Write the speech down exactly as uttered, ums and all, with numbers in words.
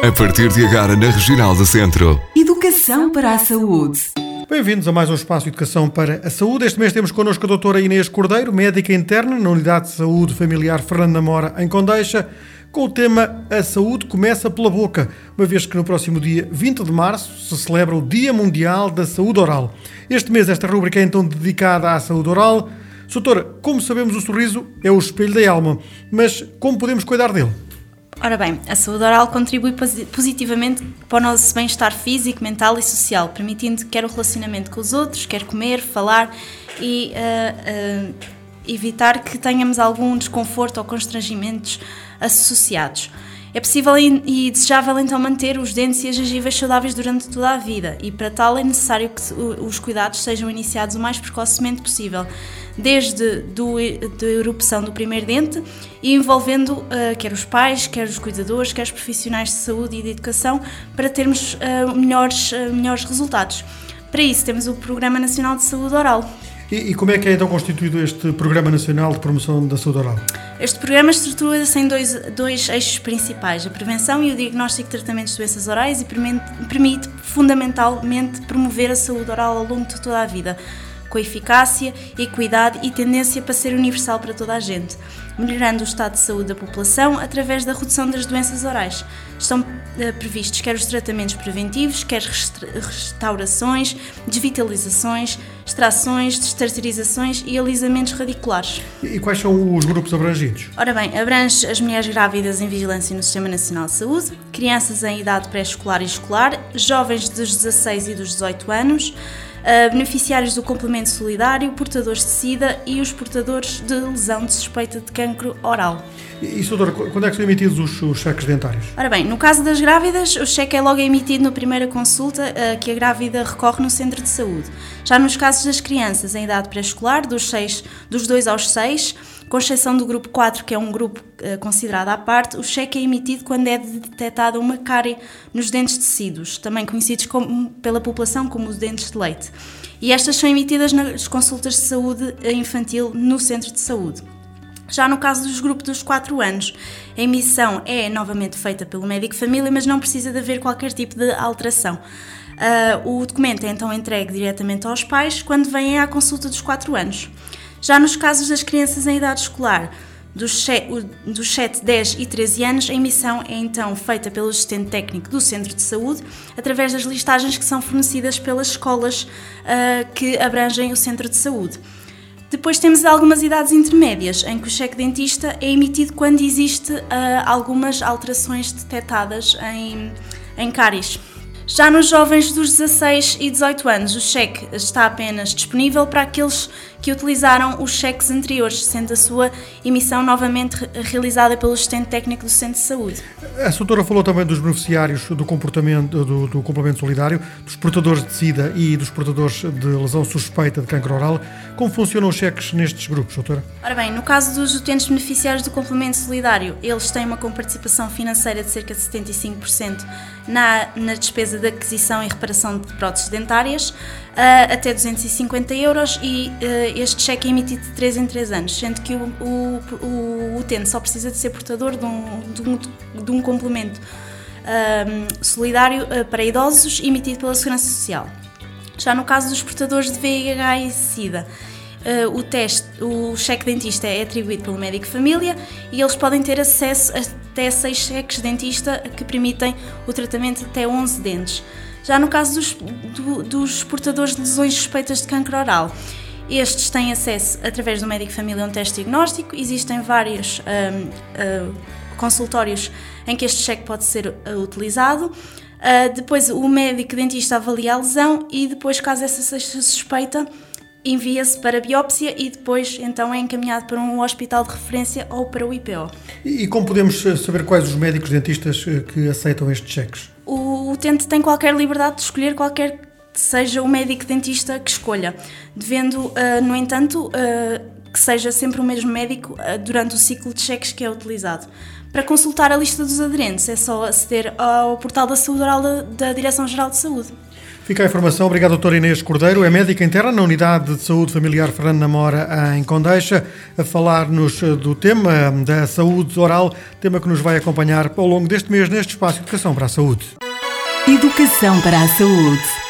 A partir de agora na Regional do Centro. Educação para a saúde. Bem-vindos a mais um espaço de Educação para a Saúde. Este mês temos connosco a doutora Inês Cordeiro, médica interna na Unidade de Saúde Familiar Fernando Namora, em Condeixa, com o tema A Saúde Começa pela Boca, uma vez que no próximo dia vinte de março se celebra o Dia Mundial da Saúde Oral. Este mês esta rubrica é então dedicada à saúde oral. Doutora, como sabemos, o sorriso é o espelho da alma, mas como podemos cuidar dele? Ora bem, a saúde oral contribui positivamente para o nosso bem-estar físico, mental e social, permitindo quer o relacionamento com os outros, quer comer, falar e uh, uh, evitar que tenhamos algum desconforto ou constrangimentos associados. É possível e desejável então manter os dentes e as gengivas saudáveis durante toda a vida e para tal é necessário que os cuidados sejam iniciados o mais precocemente possível, desde do, a erupção do primeiro dente e envolvendo uh, quer os pais, quer os cuidadores, quer os profissionais de saúde e de educação para termos uh, melhores, uh, melhores resultados. Para isso temos o Programa Nacional de Saúde Oral. E, e como é que é então constituído este Programa Nacional de Promoção da Saúde Oral? Este programa estrutura-se em dois, dois eixos principais, a prevenção e o diagnóstico de tratamentos de doenças orais e permite, permite fundamentalmente promover a saúde oral ao longo de toda a vida, com eficácia, equidade e tendência para ser universal para toda a gente, melhorando o estado de saúde da população através da redução das doenças orais. Estão uh, previstos quer os tratamentos preventivos, quer restaurações, desvitalizações, extrações, destartarizações e alisamentos radiculares. E, e quais são os grupos abrangidos? Ora bem, abrange as mulheres grávidas em vigilância no Sistema Nacional de Saúde, crianças em idade pré-escolar e escolar, jovens dos dezasseis e dos dezoito anos, Uh, beneficiários do complemento solidário, portadores de SIDA e os portadores de lesão de suspeita de cancro oral. E, doutora, quando é que são emitidos os, os cheques dentários? Ora bem, no caso das grávidas, o cheque é logo emitido na primeira consulta uh, que a grávida recorre no centro de saúde. Já nos casos das crianças em idade pré-escolar, dos, seis, dos dois aos seis, com exceção do grupo quatro, que é um grupo uh, considerado à parte, o cheque é emitido quando é detectada uma cárie nos dentes de tecidos, também conhecidos como, pela população como os dentes de leite. E estas são emitidas nas consultas de saúde infantil no centro de saúde. Já no caso dos grupos dos quatro anos, a emissão é novamente feita pelo médico de família, mas não precisa de haver qualquer tipo de alteração. Uh, o documento é então entregue diretamente aos pais quando vêm à consulta dos quatro anos. Já nos casos das crianças em idade escolar, dos sete, dez e treze anos, a emissão é então feita pelo assistente técnico do centro de saúde, através das listagens que são fornecidas pelas escolas uh, que abrangem o centro de saúde. Depois temos algumas idades intermédias, em que o cheque dentista é emitido quando existe uh, algumas alterações detectadas em, em cáries. Já nos jovens dos dezasseis e dezoito anos, o cheque está apenas disponível para aqueles que utilizaram os cheques anteriores, sendo a sua emissão novamente realizada pelo assistente técnico do centro de saúde. A doutora falou também dos beneficiários do, comportamento, do, do complemento solidário, dos portadores de SIDA e dos portadores de lesão suspeita de cancro oral. Como funcionam os cheques nestes grupos, doutora? Ora bem, no caso dos utentes beneficiários do complemento solidário, eles têm uma comparticipação financeira de cerca de setenta e cinco por cento na, na despesa de aquisição e reparação de próteses dentárias, uh, até duzentos e cinquenta euros, e uh, este cheque é emitido de três em três anos, sendo que o, o, o utente só precisa de ser portador de um, de um, de um complemento uh, solidário uh, para idosos emitido pela Segurança Social. Já no caso dos portadores de V I H e SIDA, uh, o, teste, o cheque dentista é atribuído pelo médico de família e eles podem ter acesso a até seis cheques dentista que permitem o tratamento de até onze dentes. Já no caso dos, do, dos portadores de lesões suspeitas de cancro oral, estes têm acesso através do médico de família a um teste diagnóstico. Existem vários um, uh, consultórios em que este cheque pode ser uh, utilizado. Uh, depois o médico dentista avalia a lesão e depois, caso essa seja suspeita, envia-se para a biópsia e depois então é encaminhado para um hospital de referência ou para o I P O. E, e como podemos saber quais os médicos dentistas que aceitam estes cheques? O utente tem qualquer liberdade de escolher qualquer que seja o médico dentista que escolha, devendo, uh, no entanto, uh, que seja sempre o mesmo médico uh, durante o ciclo de cheques que é utilizado. Para consultar a lista dos aderentes é só aceder ao portal da Saúde Oral da, da Direção-Geral de Saúde. Fica a informação. Obrigado, doutora Inês Cordeiro. É médica interna na Unidade de Saúde Familiar Fernando Namora, em Condeixa, a falar-nos do tema da saúde oral, tema que nos vai acompanhar ao longo deste mês neste espaço Educação para a Saúde. Educação para a Saúde.